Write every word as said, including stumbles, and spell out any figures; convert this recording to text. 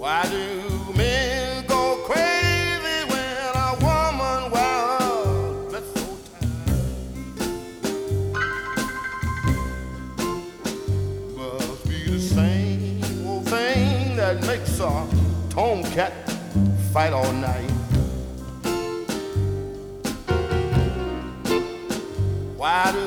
Why do men go crazy when a woman wild but so tired? Must be the same old thing that makes a tomcat fight all night. Why do